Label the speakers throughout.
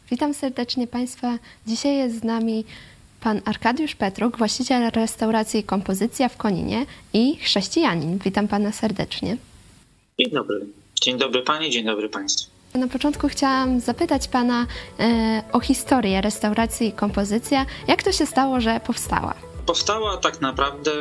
Speaker 1: Witam serdecznie Państwa. Dzisiaj jest z nami pan Arkadiusz Petruk, właściciel restauracji Kompozycja w Koninie i chrześcijanin. Witam Pana serdecznie.
Speaker 2: Dzień dobry. Dzień dobry Pani, dzień dobry Państwu.
Speaker 1: Na początku chciałam zapytać Pana o historię restauracji Kompozycja. Jak to się stało, że powstała?
Speaker 2: Powstała tak naprawdę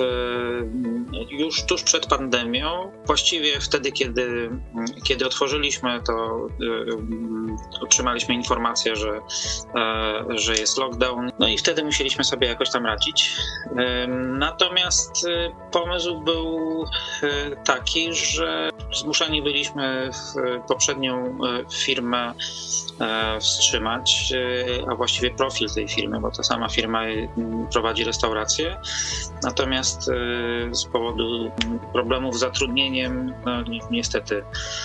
Speaker 2: już tuż przed pandemią. Właściwie wtedy, kiedy otworzyliśmy, to otrzymaliśmy informację, że jest lockdown. No i wtedy musieliśmy sobie jakoś tam radzić. Natomiast pomysł był taki, że zmuszeni byliśmy poprzednią firmę wstrzymać, a właściwie profil tej firmy, bo ta sama firma prowadzi restaurację. Natomiast z powodu problemów z zatrudnieniem, no, niestety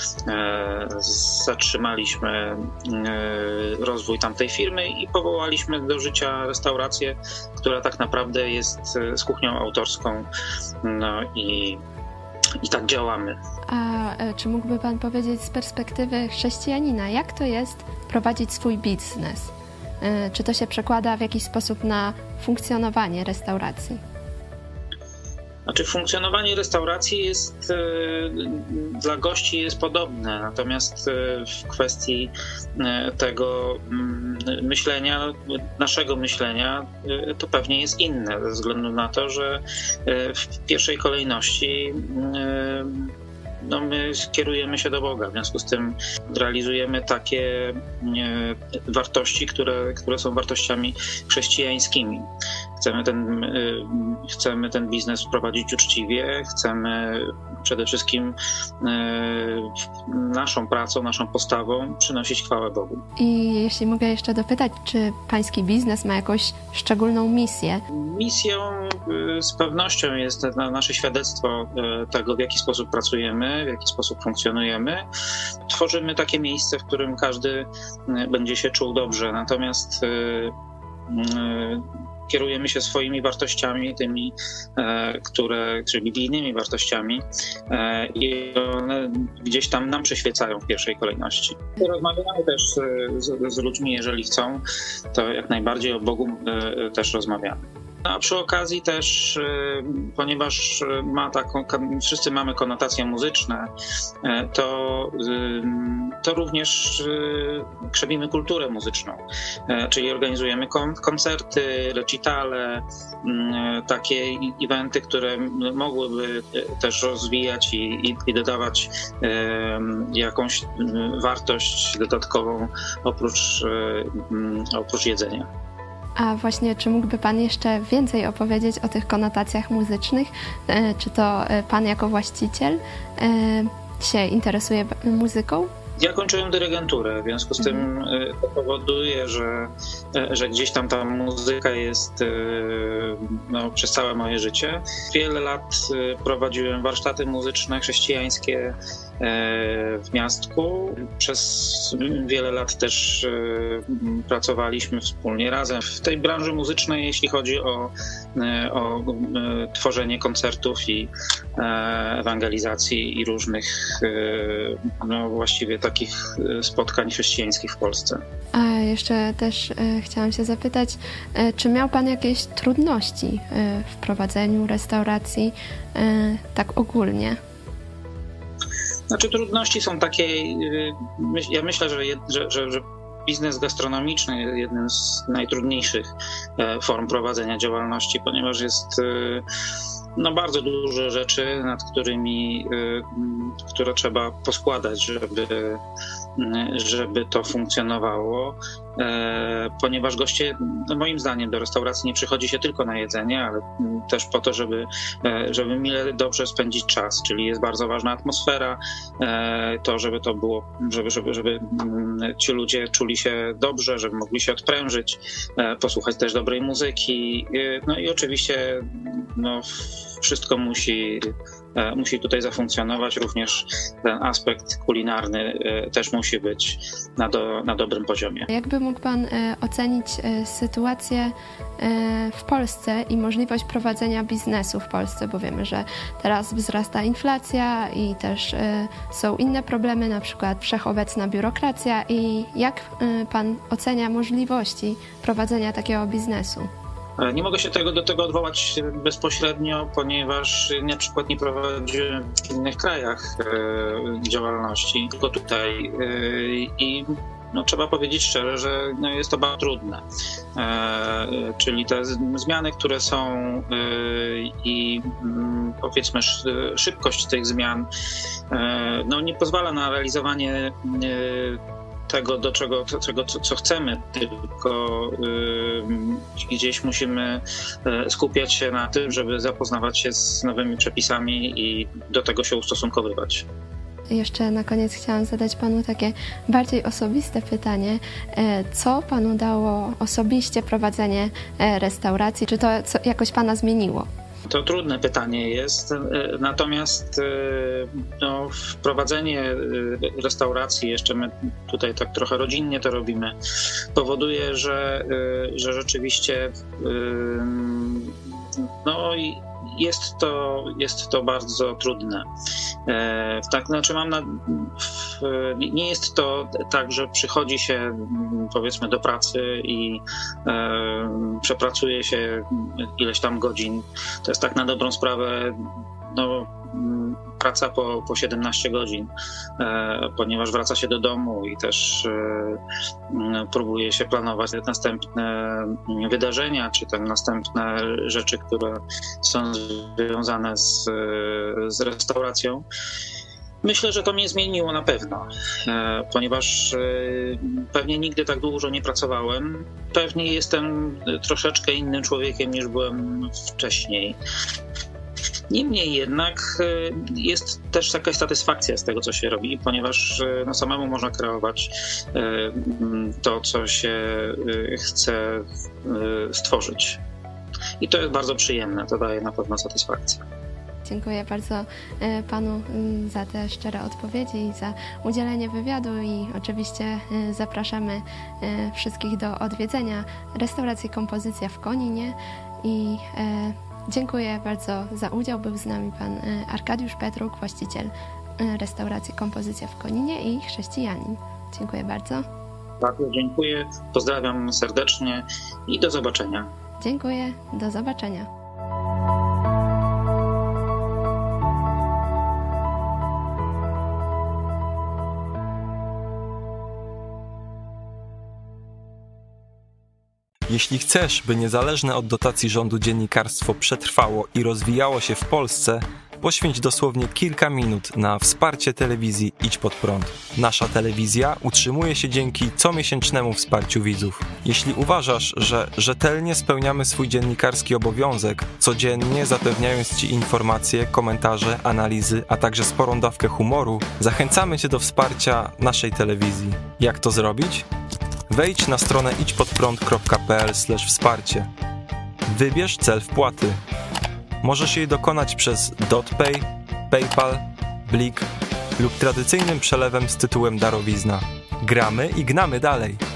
Speaker 2: zatrzymaliśmy rozwój tamtej firmy i powołaliśmy do życia restaurację, która tak naprawdę jest z kuchnią autorską. No i tak działamy.
Speaker 1: A czy mógłby Pan powiedzieć z perspektywy chrześcijanina, jak to jest prowadzić swój biznes? Czy to się przekłada w jakiś sposób na funkcjonowanie restauracji?
Speaker 2: Znaczy funkcjonowanie restauracji jest dla gości jest podobne, natomiast w kwestii tego myślenia, naszego myślenia, to pewnie jest inne, ze względu na to, że w pierwszej kolejności no my kierujemy się do Boga, w związku z tym realizujemy takie wartości, które są wartościami chrześcijańskimi. Chcemy ten biznes prowadzić uczciwie, chcemy przede wszystkim naszą pracą, naszą postawą przynosić chwałę Bogu.
Speaker 1: I jeśli mogę jeszcze dopytać, czy pański biznes ma jakąś szczególną misję?
Speaker 2: Misją z pewnością jest nasze świadectwo tego, w jaki sposób pracujemy, w jaki sposób funkcjonujemy. Tworzymy takie miejsce, w którym każdy będzie się czuł dobrze, natomiast kierujemy się swoimi wartościami, tymi, czyli biblijnymi wartościami, i one gdzieś tam nam przyświecają w pierwszej kolejności. Rozmawiamy też z ludźmi, jeżeli chcą, to jak najbardziej o Bogu też rozmawiamy. A przy okazji też, ponieważ wszyscy mamy konotacje muzyczne, to również krzewimy kulturę muzyczną, czyli organizujemy koncerty, recitale, takie eventy, które mogłyby też rozwijać i dodawać jakąś wartość dodatkową oprócz jedzenia.
Speaker 1: A właśnie, czy mógłby Pan jeszcze więcej opowiedzieć o tych konotacjach muzycznych? Czy to Pan jako właściciel się interesuje muzyką?
Speaker 2: Ja kończyłem dyrygenturę, w związku z tym to powoduje, że gdzieś tam ta muzyka jest przez całe moje życie. Wiele lat prowadziłem warsztaty muzyczne chrześcijańskie w miastku. Przez wiele lat też pracowaliśmy wspólnie razem w tej branży muzycznej, jeśli chodzi o tworzenie koncertów i ewangelizacji i różnych właściwie takich spotkań chrześcijańskich w Polsce.
Speaker 1: A jeszcze też chciałam się zapytać, czy miał Pan jakieś trudności w prowadzeniu restauracji tak ogólnie?
Speaker 2: Znaczy trudności są takie, ja myślę, że biznes gastronomiczny jest jednym z najtrudniejszych form prowadzenia działalności, ponieważ jest bardzo dużo rzeczy, nad które trzeba poskładać, żeby to funkcjonowało, ponieważ goście, moim zdaniem, do restauracji nie przychodzi się tylko na jedzenie, ale też po to, żeby mile dobrze spędzić czas, czyli jest bardzo ważna atmosfera, to żeby to było, żeby ci ludzie czuli się dobrze, żeby mogli się odprężyć, posłuchać też dobrej muzyki, no i oczywiście wszystko musi musi tutaj zafunkcjonować. Również ten aspekt kulinarny też musi być na dobrym poziomie.
Speaker 1: Jakby mógł Pan ocenić sytuację w Polsce i możliwość prowadzenia biznesu w Polsce, bo wiemy, że teraz wzrasta inflacja i też są inne problemy, na przykład wszechobecna biurokracja. I jak Pan ocenia możliwości prowadzenia takiego biznesu?
Speaker 2: Nie mogę się do tego odwołać bezpośrednio, ponieważ na przykład nie prowadziłem w innych krajach działalności, tylko tutaj. I trzeba powiedzieć szczerze, że jest to bardzo trudne. Czyli te zmiany, które są i powiedzmy szybkość tych zmian nie pozwala na realizowanie tego, co chcemy, tylko gdzieś musimy skupiać się na tym, żeby zapoznawać się z nowymi przepisami i do tego się ustosunkowywać.
Speaker 1: Jeszcze na koniec chciałam zadać Panu takie bardziej osobiste pytanie. Co Panu dało osobiście prowadzenie restauracji? Czy to jakoś Pana zmieniło?
Speaker 2: To trudne pytanie jest, natomiast wprowadzenie restauracji, jeszcze my tutaj tak trochę rodzinnie to robimy, powoduje, że rzeczywiście jest to bardzo trudne. Tak, znaczy nie jest to tak, że przychodzi się powiedzmy do pracy i przepracuje się ileś tam godzin. To jest tak na dobrą sprawę praca po 17 godzin, ponieważ wraca się do domu i też próbuje się planować następne wydarzenia, czy tam następne rzeczy, które są związane z restauracją. Myślę, że to mnie zmieniło na pewno, ponieważ pewnie nigdy tak dużo nie pracowałem. Pewnie jestem troszeczkę innym człowiekiem niż byłem wcześniej. Niemniej jednak jest też jakaś satysfakcja z tego, co się robi, ponieważ samemu można kreować to, co się chce stworzyć. I to jest bardzo przyjemne, to daje na pewno satysfakcję.
Speaker 1: Dziękuję bardzo Panu za te szczere odpowiedzi i za udzielenie wywiadu i oczywiście zapraszamy wszystkich do odwiedzenia restauracji Kompozycja w Koninie i dziękuję bardzo za udział. Był z nami Pan Arkadiusz Petruk, właściciel restauracji Kompozycja w Koninie i chrześcijanin. Dziękuję bardzo.
Speaker 2: Bardzo dziękuję, pozdrawiam serdecznie i do zobaczenia.
Speaker 1: Dziękuję, do zobaczenia.
Speaker 3: Jeśli chcesz, by niezależne od dotacji rządu dziennikarstwo przetrwało i rozwijało się w Polsce, poświęć dosłownie kilka minut na wsparcie telewizji Idź Pod Prąd. Nasza telewizja utrzymuje się dzięki comiesięcznemu wsparciu widzów. Jeśli uważasz, że rzetelnie spełniamy swój dziennikarski obowiązek, codziennie zapewniając Ci informacje, komentarze, analizy, a także sporą dawkę humoru, zachęcamy Cię do wsparcia naszej telewizji. Jak to zrobić? Wejdź na stronę idźpodprąd.pl/wsparcie. Wybierz cel wpłaty. Możesz jej dokonać przez DotPay, PayPal, Blik lub tradycyjnym przelewem z tytułem darowizna. Gramy i gnamy dalej!